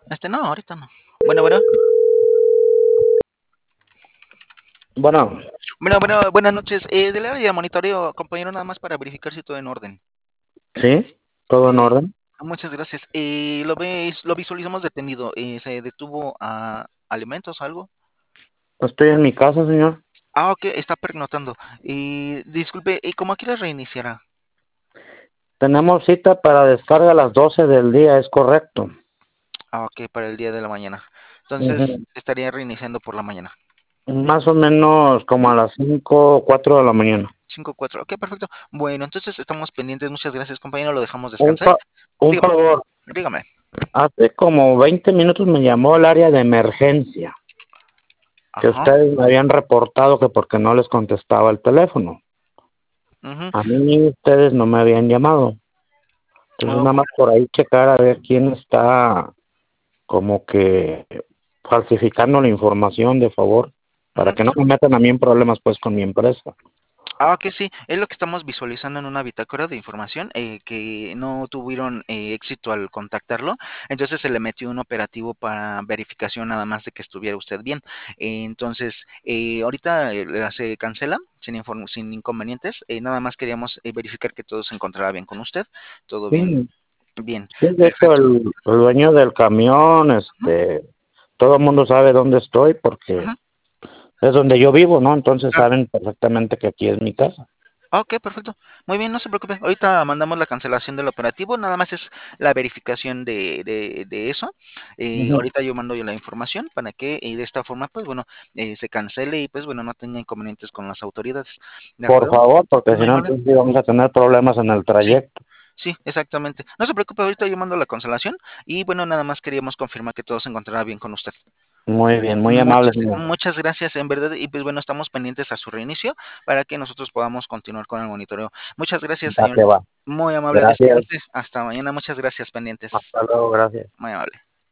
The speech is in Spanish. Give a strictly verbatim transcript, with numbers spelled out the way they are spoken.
Este, no, ahorita no. Bueno, bueno. Bueno, Bueno, bueno, buenas noches. Eh, del área de monitoreo, compañero, nada más para verificar si todo en orden. sí, todo en Eh, orden. Muchas gracias. Eh, lo ves, lo visualizamos detenido. Eh, ¿se detuvo a alimentos o algo? Estoy en mi casa, señor. Ah, ok, está pernotando. Eh, disculpe, ¿y cómo quieres reiniciará? Tenemos cita para descarga a las doce del día, es correcto. Ah, ok, para el día de la mañana. Entonces, Ujú. estaría reiniciando por la mañana. Más o menos como a las cinco o cuatro de la mañana. Cinco cuatro. Ok, perfecto. Bueno, entonces estamos pendientes. Muchas gracias, compañero. Lo dejamos Un, descansar. fa- un Dígame, favor, dígame. hace como veinte minutos me llamó el área de emergencia, que Ajá. ustedes me habían reportado que porque no les contestaba el teléfono. Ujú. A mí ustedes no me habían llamado. Entonces Oh, nada más por ahí checar a ver quién está como que falsificando la información, de favor, para ujú. que no me metan a mí en problemas pues con mi empresa. Ah, que sí, es lo que estamos visualizando en una bitácora de información, eh, que no tuvieron eh, éxito al contactarlo, entonces se le metió un operativo para verificación nada más de que estuviera usted bien. Eh, entonces, eh, ahorita eh, la- se cancela sin, inform- sin inconvenientes, eh, nada más queríamos eh, verificar que todo se encontrara bien con usted, todo bien, Sí, bien, sí, de hecho perfecto. el, el dueño del camión, Ujú, este, todo el mundo sabe dónde estoy porque ujú, es donde yo vivo, ¿no? Entonces claro. saben perfectamente que aquí es mi casa. Ah, ok, perfecto. Muy bien, no se preocupe. Ahorita mandamos la cancelación del operativo, nada más es la verificación de, de, de eso. Eh, Ujú. ahorita yo mando yo la información para que eh, de esta forma, pues bueno, eh, se cancele y pues bueno, no tenga inconvenientes con las autoridades. ¿De Por acuerdo? favor, porque si Muy no, amable. entonces sí vamos a tener problemas en el Sí, trayecto. sí, exactamente. No se preocupe, ahorita yo mando la cancelación y bueno, nada más queríamos confirmar que todo se encontrará bien con usted. Muy bien, muy amable, Muchas, señor. muchas gracias, en verdad, y pues bueno, estamos pendientes a su reinicio para que nosotros podamos continuar con el monitoreo. Muchas gracias, Va señor. que va. Muy amable, Gracias. descanse. Hasta mañana, muchas gracias, pendientes. Hasta luego, gracias. Muy amable.